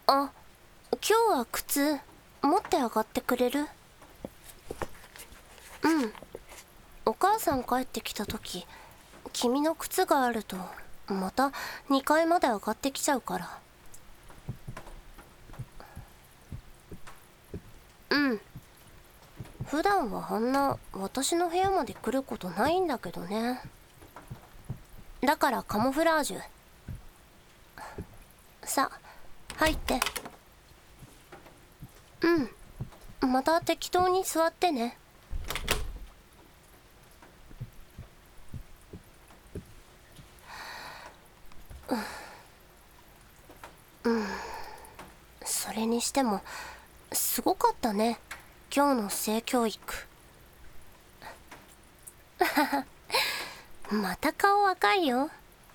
あ、今日は靴持って上がってくれる？うん。お母さん帰ってきた時、君の靴があるとまた2階まで上がってきちゃうから。うん。普段はあんな私の部屋まで来ることないんだけどね。だからカモフラージュ。さあ入って。うん、また適当に座ってね。それにしてもすごかったね、今日の性教育。また顔赤いよ。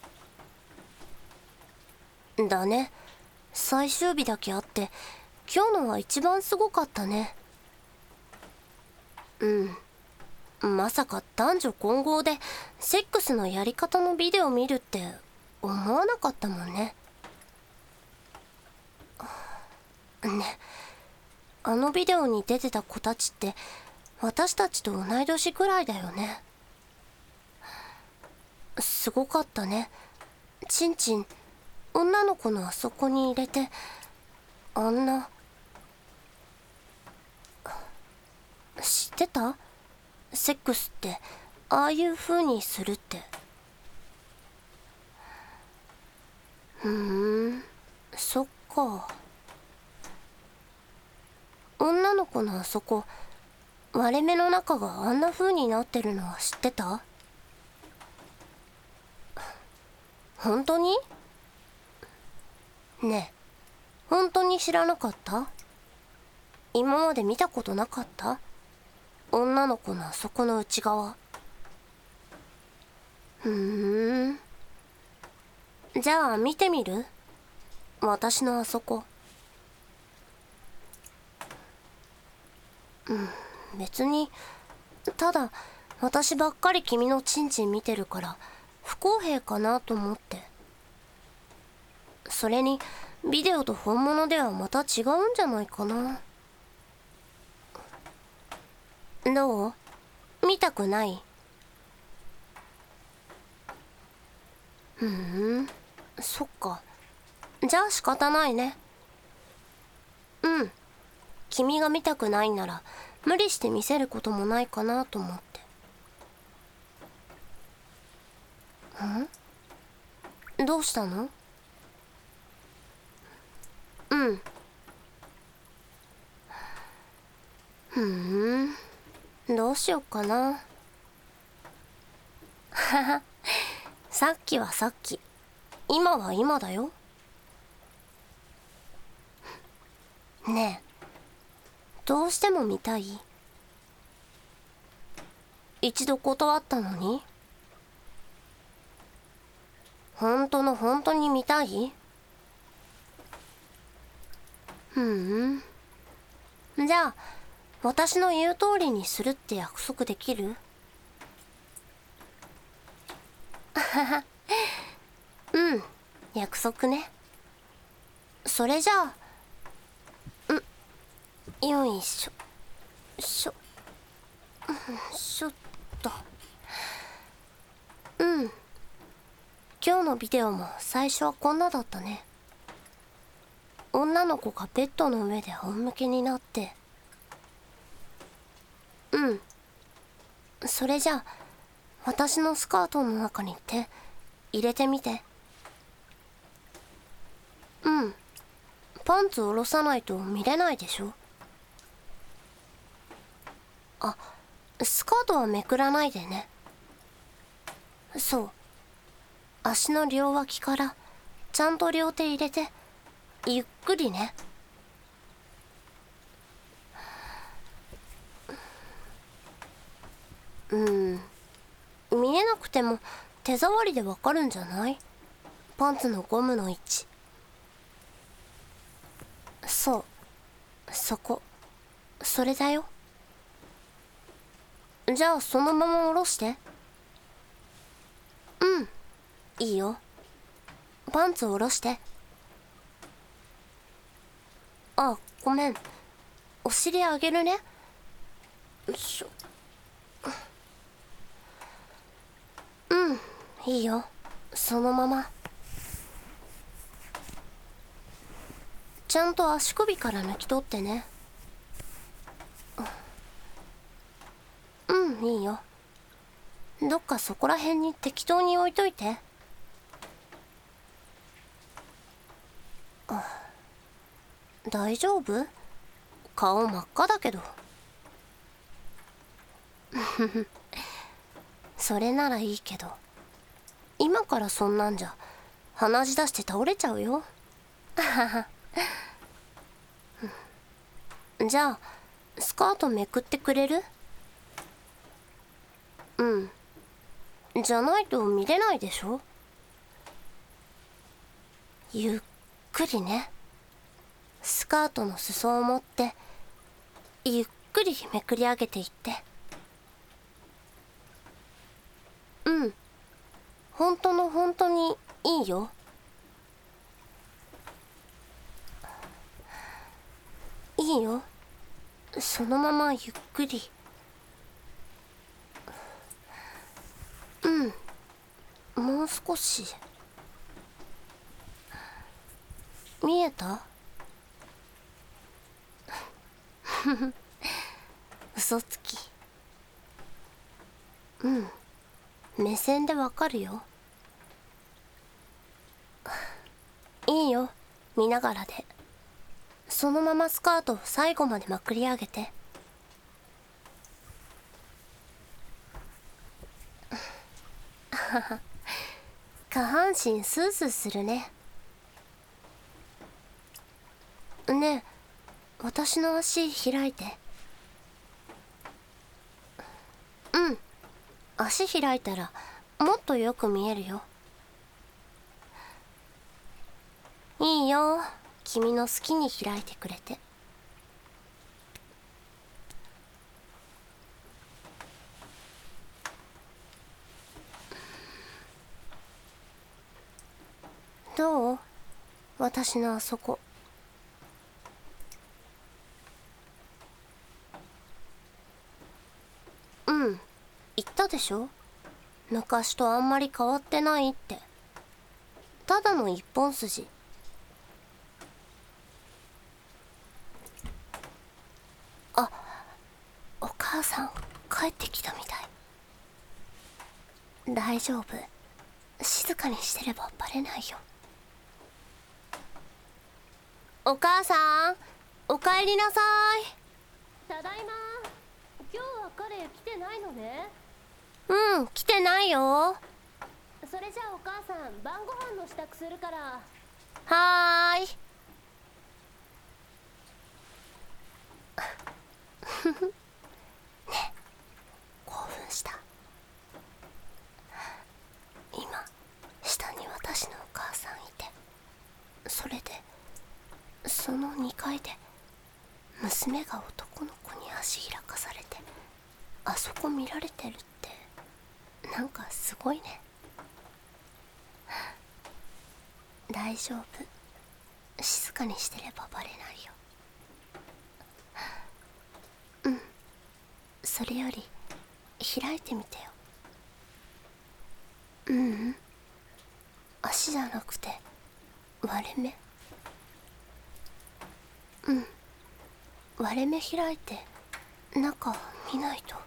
だね、最終日だけあって今日のは一番すごかったね。まさか男女混合でセックスのやり方のビデオ見るって思わなかったもんね。ね、あのビデオに出てた子たちって私たちと同い年くらいだよね。すごかったね。ちんちん女の子のあそこに入れて、あんな。知ってた？セックスってああいう風にするって。そっか。女の子のあそこ、割れ目の中があんな風になってるのは知ってた？本当に？ねえ、本当に知らなかった？今まで見たことなかった？女の子のあそこの内側。じゃあ見てみる？私のあそこ。別に、ただ私ばっかり君のチンチン見てるから不公平かなと思って。それにビデオと本物ではまた違うんじゃないかな。どう？見たくない？そっか。じゃあ仕方ないね。君が見たくないなら無理して見せることもないかなと思って。どうしたの？どうしよっかな。さっきはさっき、今は今だよ。ねえ、どうしても見たい？一度断ったのに？本当の本当に見たい？じゃあ私の言う通りにするって約束できる？約束ね。それじゃあ、よいしょしょしょっと。今日のビデオも最初はこんなだったね。女の子がベッドの上で仰向けになって。それじゃあ私のスカートの中に手入れてみて。パンツ下ろさないと見れないでしょ。あ、スカートはめくらないでね。そう、足の両脇からちゃんと両手入れてゆっくりね。見えなくても手触りでわかるんじゃない？パンツのゴムの位置。そう、そこ、それだよ。じゃあそのまま下ろして。いいよ。パンツ下ろして。 あ、ごめん。お尻あげるね。よいしょ。うん、いいよ。そのまま。ちゃんと足首から抜き取ってね。うん、いいよ。どっかそこら辺に適当に置いといて。大丈夫？顔真っ赤だけど。それならいいけど、今からそんなんじゃ鼻血出して倒れちゃうよ。じゃあスカートめくってくれる？うん。じゃないと見れないでしょ。ゆっくりね。スカートの裾を持ってゆっくりめくり上げていって。うん、本当の本当にいいよ。いいよ。そのままゆっくり。うん、もう少し。見えた？嘘つき。うん、目線でわかるよ。いいよ、見ながらで。そのままスカートを最後までまくり上げて。下半身スースーするね。ねえ、私の足開いて。うん、足開いたらもっとよく見えるよ。いいよ、君の好きに開いてくれて。どう？私のあそこ。うん、言ったでしょ、昔とあんまり変わってないって。ただの一本筋。あ、お母さん帰ってきたみたい。大丈夫、静かにしてればバレないよ。お母さん、おかえりなさい。 ただいま。今日は彼来てないのね。 うん、来てないよ。 それじゃあお母さん晩ご飯の支度するから。 はーい。興奮した。今下に私のお母さんいて、それでその2階で娘が男の子に足開かされてあそこ見られてるって、なんかすごいね。大丈夫、静かにしてればバレないよ。うん、それより開いてみてよ。ううん、足じゃなくて割れ目。うん、割れ目開いて中見ないと。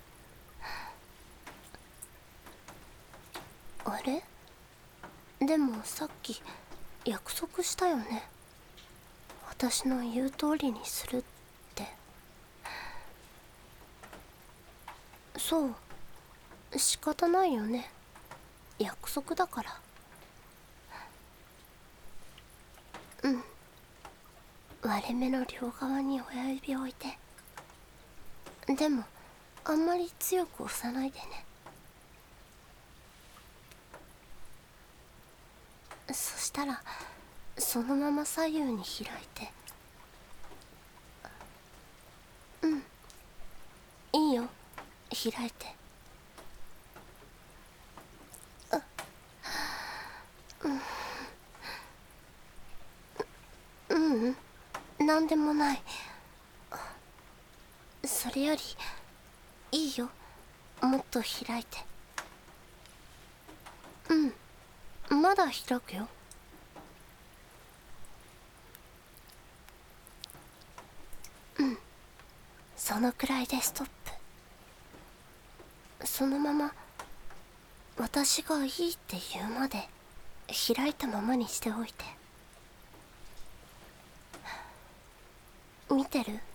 あれ、でもさっき約束したよね、私の言う通りにするって。そう、仕方ないよね、約束だから。うん、割れ目の両側に親指を置いて。でもあんまり強く押さないでね。そしたらそのまま左右に開いて。うん、いいよ、開いて。ううん、何なんでもない。それよりいいよ、もっと開いて。まだ開くよ。そのくらいでストップ。そのまま私がいいって言うまで開いたままにしておいて。見てる？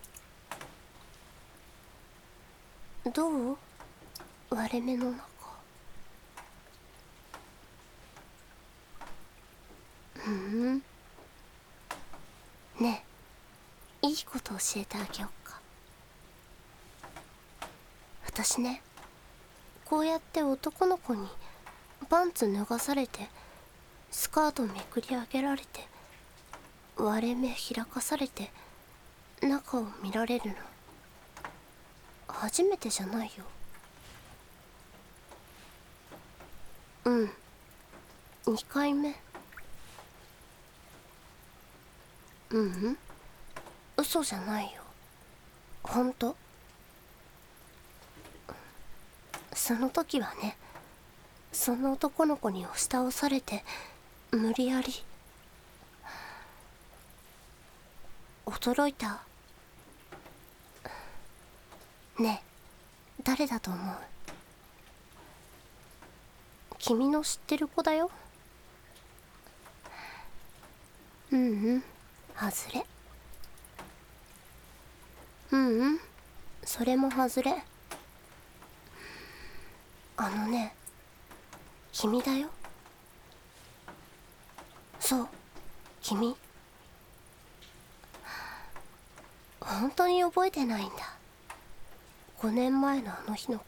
どう？割れ目の中。ねえ、いいこと教えてあげよっか。私ね、こうやって男の子にパンツ脱がされてスカートめくり上げられて割れ目開かされて中を見られるの初めてじゃないよ。2回目。嘘じゃないよ、ほんと。その時はね、その男の子に押し倒されて無理やり。驚いた。ねえ、誰だと思う？君の知ってる子だよ。外れ。それも外れ。あのね、君だよ。そう、君。本当に覚えてないんだ。5年前のあの日のこと。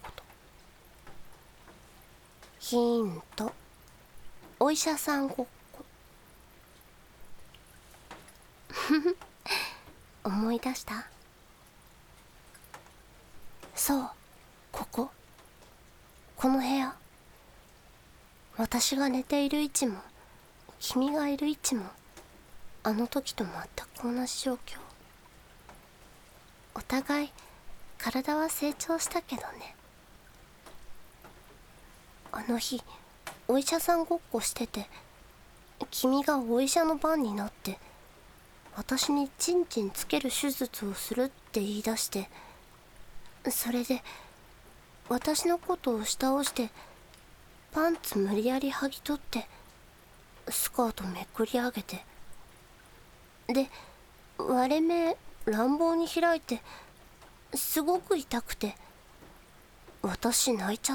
ヒント、お医者さんごっこ。思い出した？そう、この部屋。私が寝ている位置も君がいる位置もあの時と全く同じ状況。お互い体は成長したけどね。あの日お医者さんごっこしてて、君がお医者の番になって私にチンチンつける手術をするって言い出して、それで私のことを押し倒してパンツ無理やり剥ぎ取ってスカートめくり上げて、で割れ目乱暴に開いてすごく痛くて私泣いちゃって。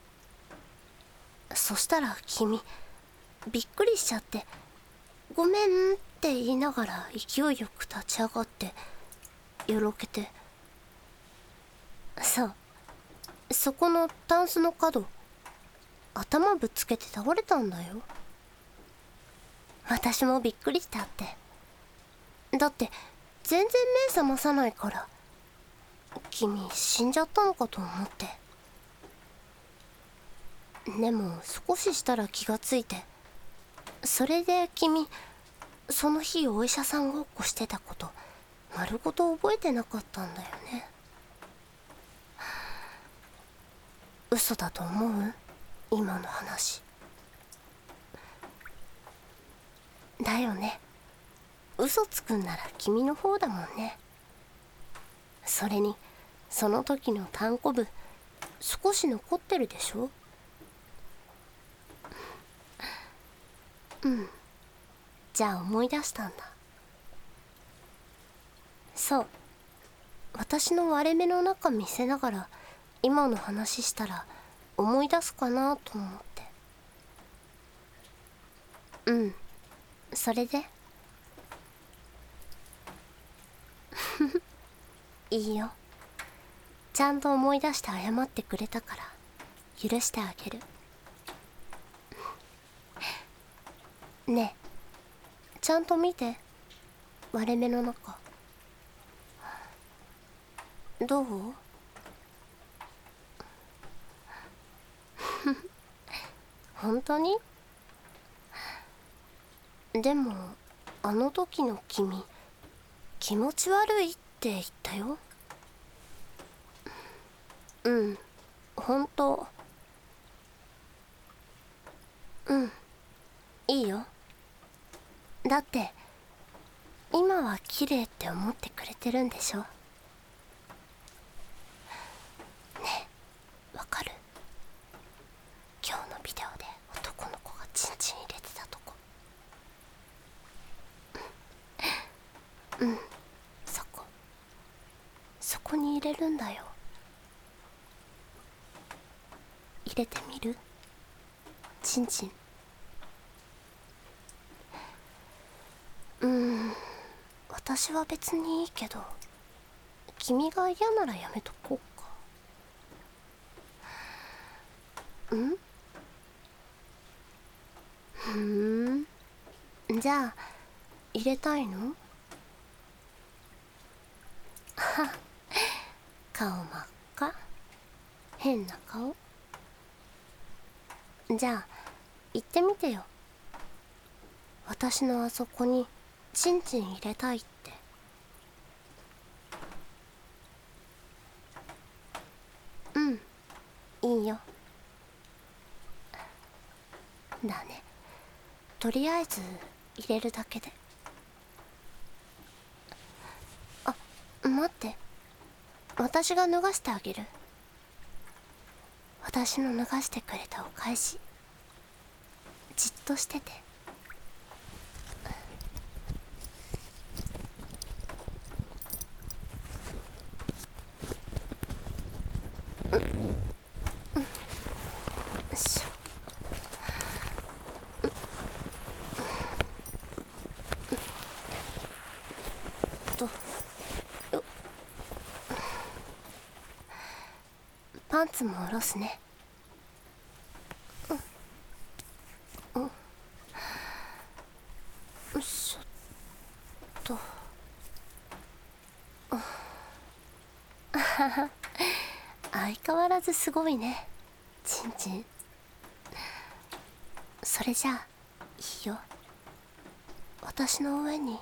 そしたら君びっくりしちゃってごめんって言いながら勢いよく立ち上がってよろけて、そこのタンスの角頭ぶつけて倒れたんだよ。私もびっくりしたって。だって全然目覚まさないから君死んじゃったのかと思って。でも少ししたら気がついて、それで君その日お医者さんごっこしてたこと丸ごと覚えてなかったんだよね。嘘だと思う？今の話だよね。嘘つくんなら君の方だもんね。それにその時のたんこぶ少し残ってるでしょ。じゃあ思い出したんだ。そう、私の割れ目の中見せながら今の話したら思い出すかなと思って。それでいいよ、ちゃんと思い出して謝ってくれたから許してあげる。ねえ、ちゃんと見て、割れ目の中。どう？本当に？でもあの時の君気持ち悪いって言ったよ。本当。いいよ。だって今は綺麗って思ってくれてるんでしょ。ねえ、わかる？今日のビデオで男の子がチンチン入れてたとこ。そこに入れるんだよ。入れてみる？チンチン。私は別にいいけど、君が嫌ならやめとこうか。じゃあ入れたいの？顔真っ赤。変な顔。じゃあ言ってみてよ。私のあそこにチンチン入れたいって。いいよ。だね。とりあえず入れるだけで。あ、待って。私が脱がしてあげる。私の脱がしてくれたお返し。じっとしてて。パンツも下ろすね。よいしょっと。相変わらずすごいね、チンチン。それじゃあいいよ。私の上に。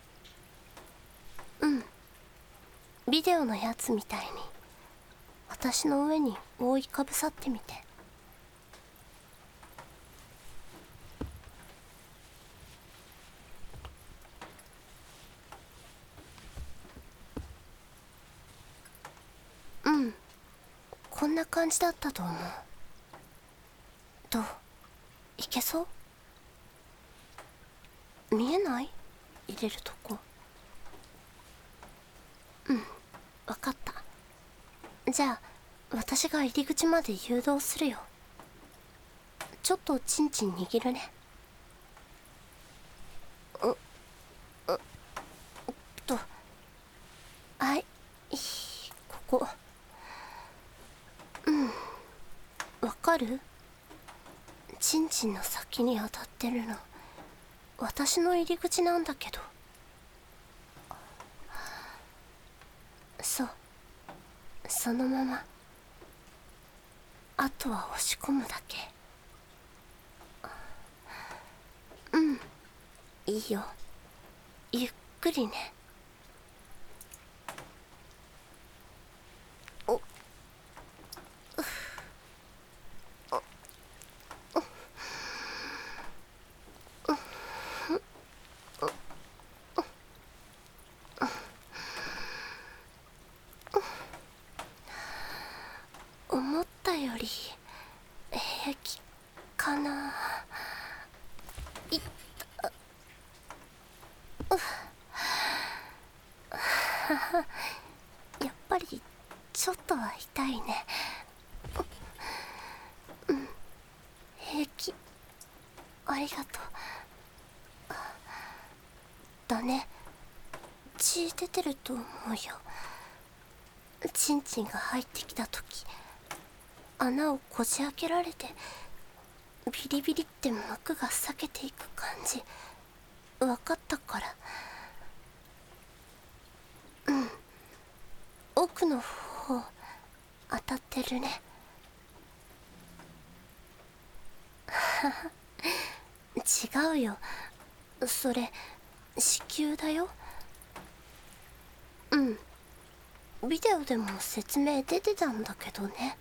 ビデオのやつみたいに私の上に覆いかぶさってみて。こんな感じだったと思う。どう？いけそう？見えない？入れるとこ。わかった。じゃあ私が入り口まで誘導するよ。ちょっとチンチン握るね。はい、ここ。わかる？チンチンの先に当たってるの私の入り口なんだけど。そう、そのまま。あとは押し込むだけ。いいよ。ゆっくりね。思ったより平気かな。やっぱりちょっとは痛いね。平気。ありがとう。だね。血出てると思うよ。チンチンが入ってきた時穴をこじ開けられてビリビリって膜が裂けていく感じ分かったから。奥の方当たってるね。違うよ、それ子宮だよ。 うん、ビデオでも説明出てたんだけどね。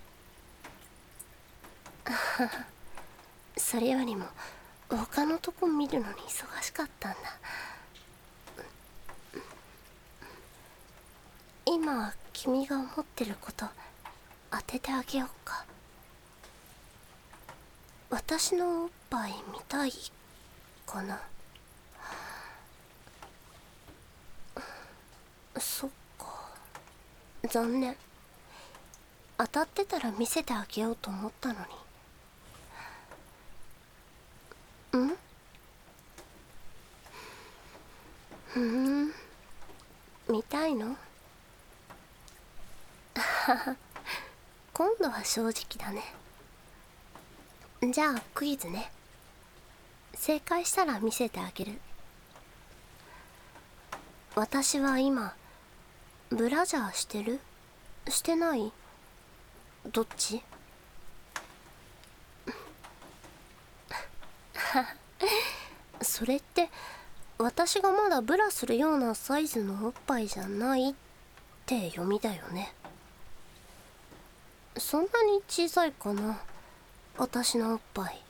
それよりも他のとこ見るのに忙しかったんだ。今君が思ってること当ててあげようか。私のおっぱい見たいかな。そっか、残念。当たってたら見せてあげようと思ったのに。ん？見たいの？今度は正直だね。じゃあクイズね。正解したら見せてあげる。私は今ブラジャーしてる？してない？どっち？それって私がまだブラするようなサイズのおっぱいじゃないって読みだよね。そんなに小さいかな、私のおっぱい。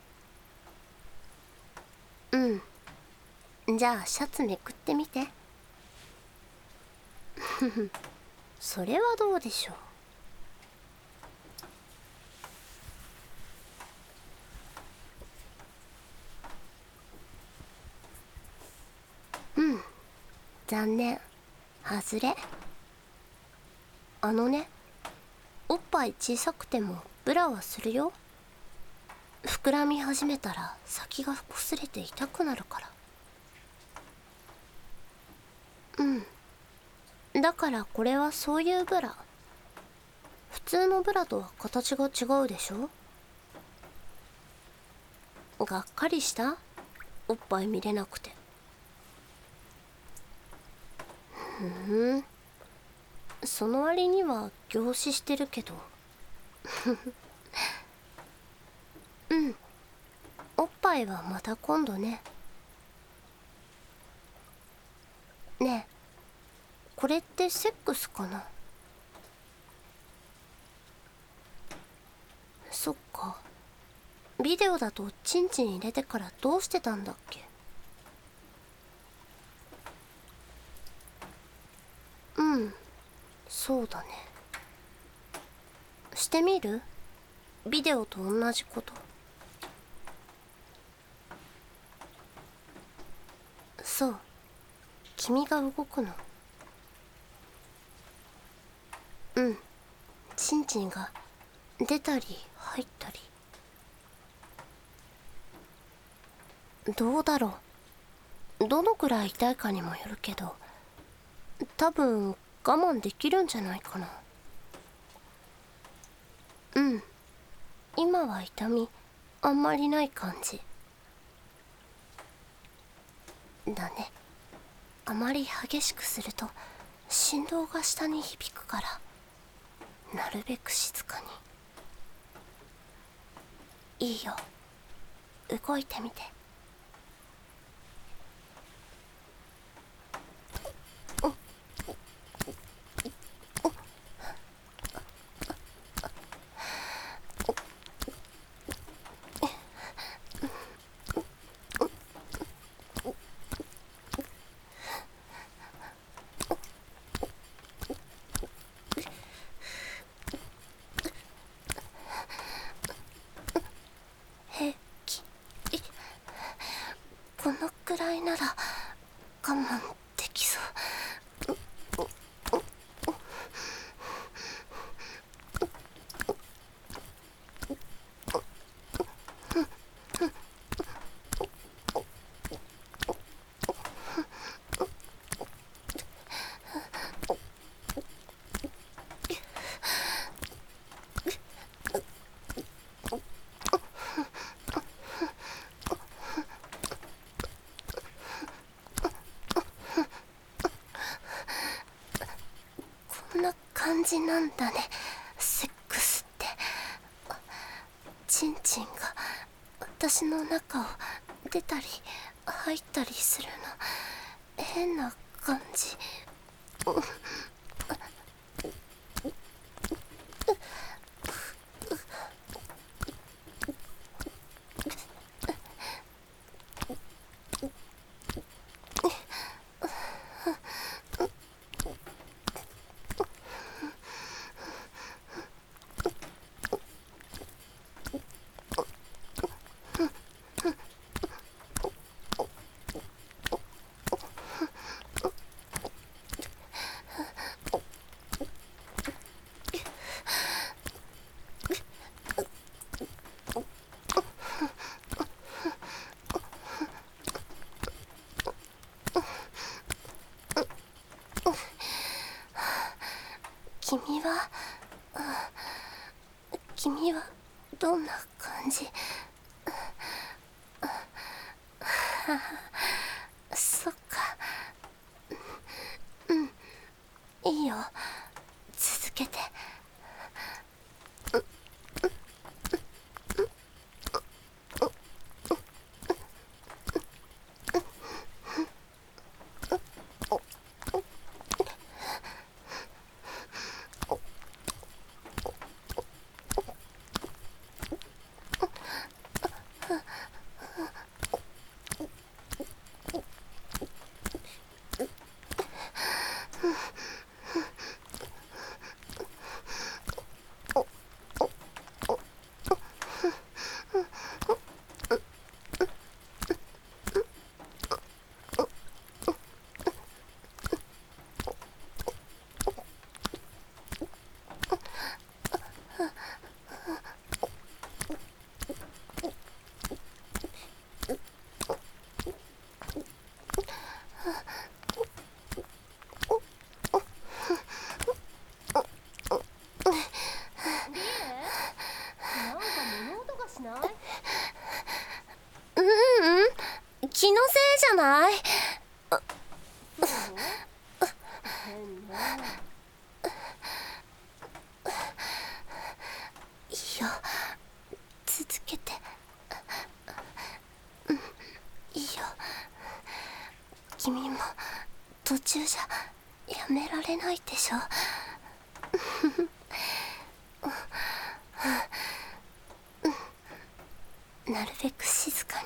うん、じゃあシャツめくってみて。それはどうでしょう。残念、外れ。おっぱい小さくてもブラはするよ。膨らみ始めたら先が擦れて痛くなるから。だからこれはそういうブラ。普通のブラとは形が違うでしょ。がっかりした？おっぱい見れなくて。その割には凝視してるけど。おっぱいはまた今度ね。ねえ、これってセックスかな？そっか、ビデオだとチンチン入れてからどうしてたんだっけ？そうだね。してみる？ビデオと同じこと。そう、君が動くの。チンチンが出たり入ったり。どうだろう、どのくらい痛いかにもよるけど、多分我慢できるんじゃないかな。今は痛みあんまりない感じだね。あまり激しくすると振動が下に響くから、なるべく静かに。いいよ、動いてみて。平気。このくらいなら我慢できそう。こんな感じなんだね、セックスって。チンチンが私の中を出たり入ったりするの変な感じ。 君はどんな感じ？そっか。いいよ、続けて。気のせいじゃない？いいよ、続けて。いいよ、君も途中じゃやめられないでしょ。なるべく静かに。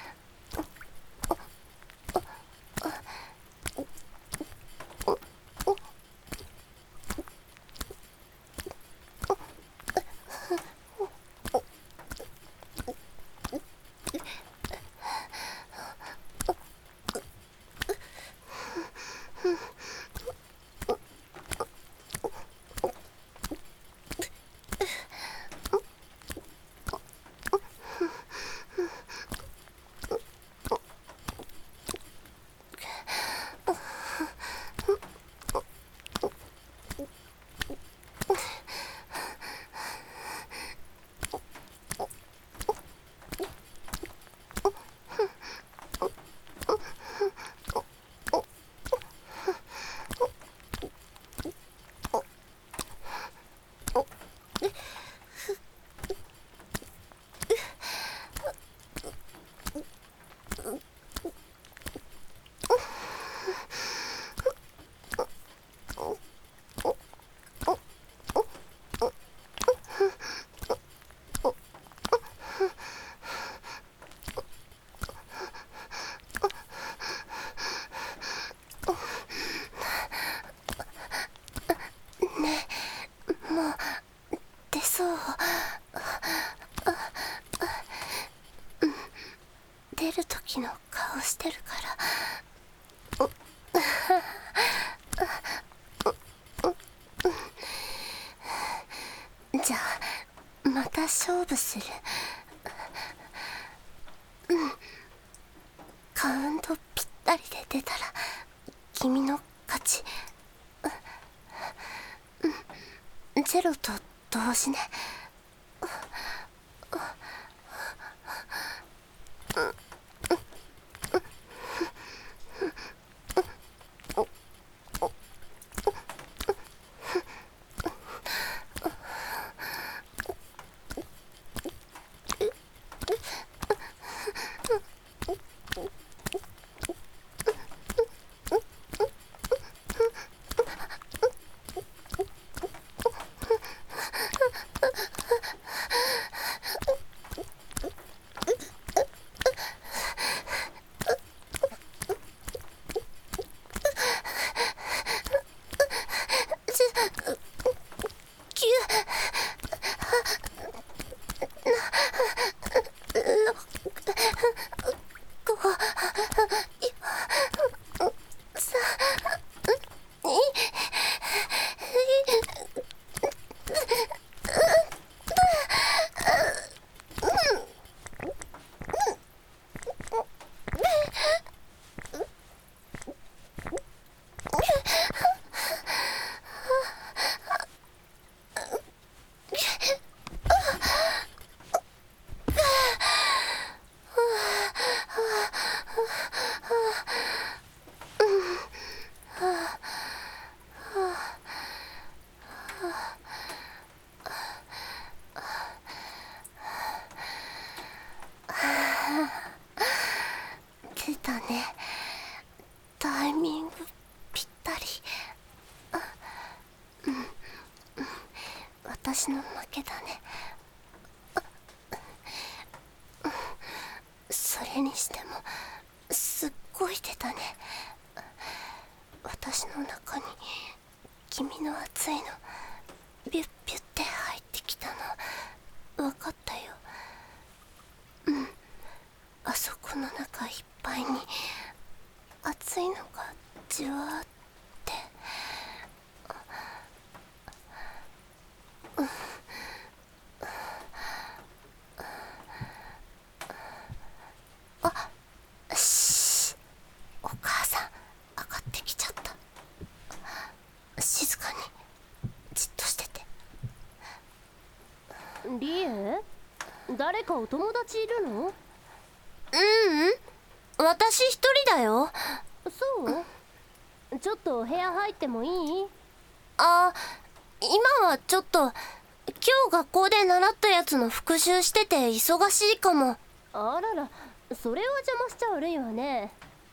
出る時の顔してるから。じゃあまた勝負する。カウントぴったりで出たら君の勝ち。ゼロと同時ね。 たね。タイミングぴったり。私の負けだね。それにしてもすっごい出たね。私の中に君の熱いのビュッビュッて入ってきたの分かったよ。あそこの中いっぱいに熱いのがじわーって。お母さん上がってきちゃった。静かにじっとしてて。 リエ、誰かお友達いるの？ 私一人だよ。 そう？ちょっとお部屋入ってもいい？ あ、今はちょっと今日学校で習ったやつの復習してて忙しいかも。 あらら、それは邪魔しちゃ悪いわね。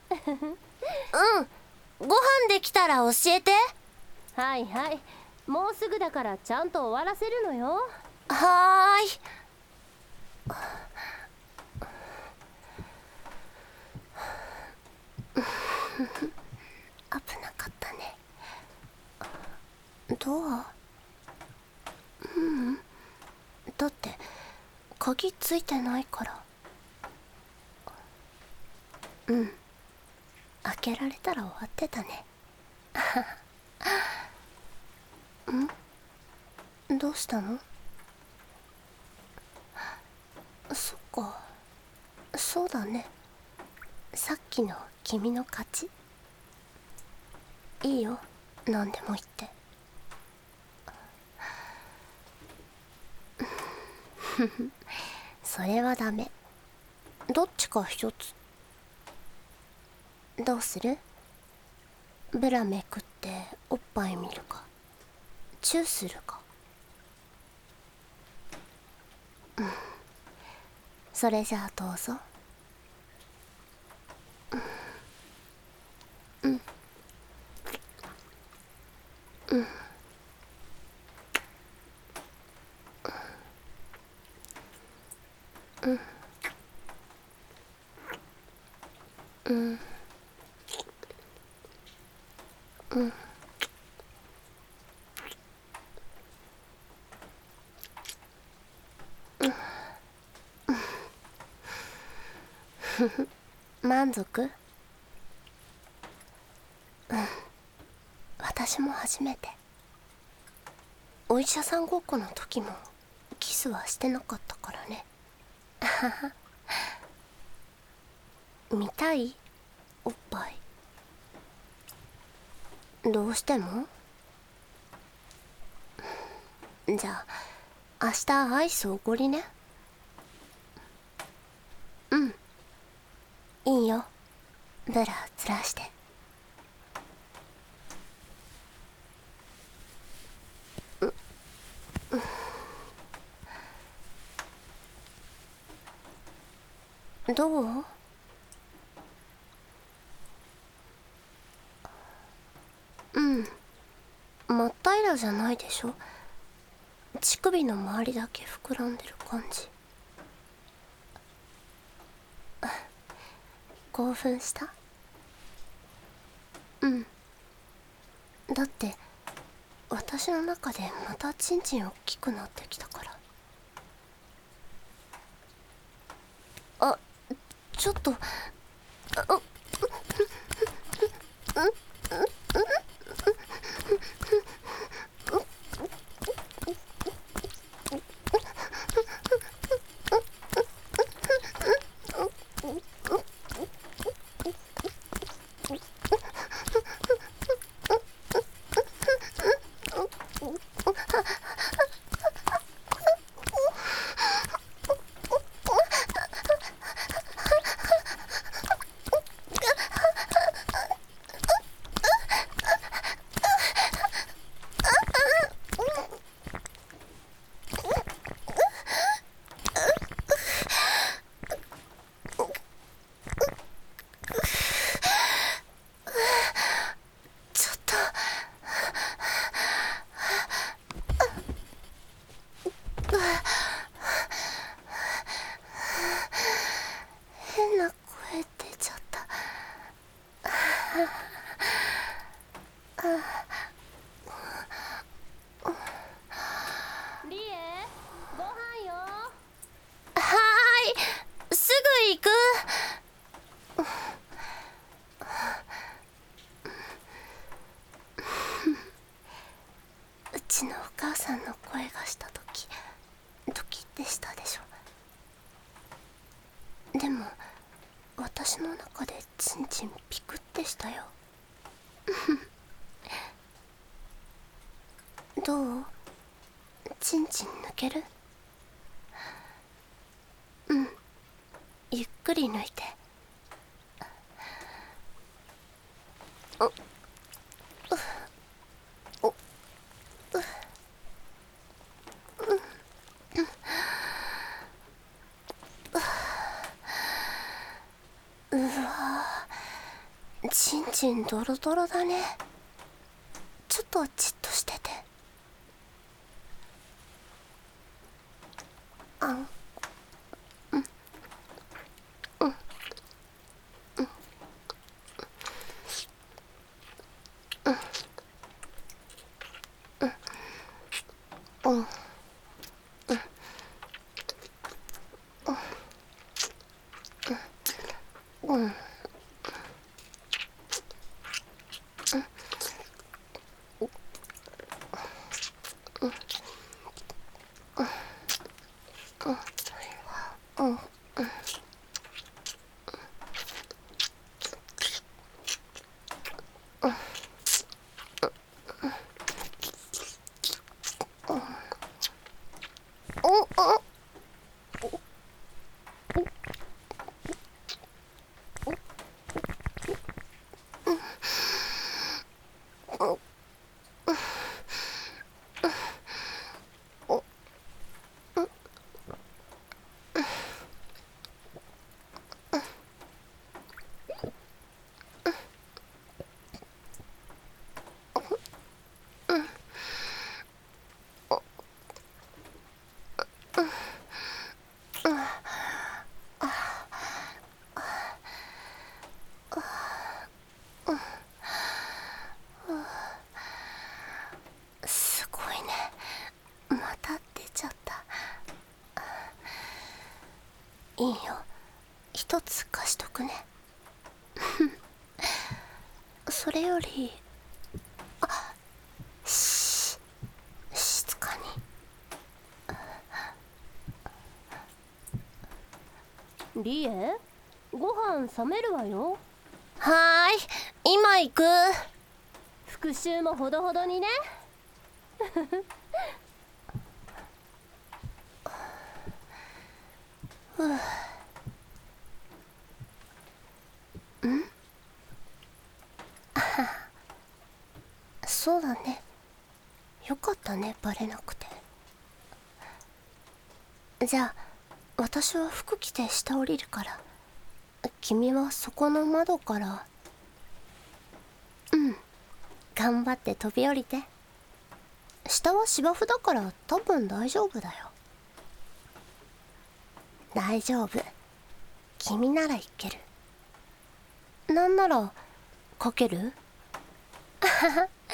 ご飯できたら教えて。 はいはい、もうすぐだからちゃんと終わらせるのよ。 はーい。危なかったね。ドア？だって鍵ついてないから。開けられたら終わってたね。どうしたの？そっか、そうだね。さっきの君の勝ち。いいよ、何でも言って。それはダメ。どっちか一つ。どうする？ブラめくっておっぱい見るか、チューするか。それじゃあどうぞ。満足？私も初めて。お医者さんごっこの時もキスはしてなかったからね。見たい？おっぱい。どうしても？じゃあ明日アイスおごりね。いいよ、ブラずらして。どう？真っ平らじゃないでしょ。乳首の周りだけ膨らんでる感じ。興奮した？だって私の中でまたチンチン大きくなってきたから。あ、ちょっとでも私の中でチンチンピクってしたよ。どう？チンチン抜ける？うん、ゆっくり抜いて。チンチンドロドロだね。ちょっとじっとしてて。すごいね。また出ちゃった。いいよ、一つ貸しとくね。それより、静かに。リエ、ご飯冷めるわよ。 はーい、今行く。 復習もほどほどにね。 そうだね。よかったね、バレなくて。じゃあ私は服着て下降りるから、君はそこの窓から。頑張って飛び降りて。下は芝生だから多分大丈夫だよ。大丈夫、君ならいける。なんならかける？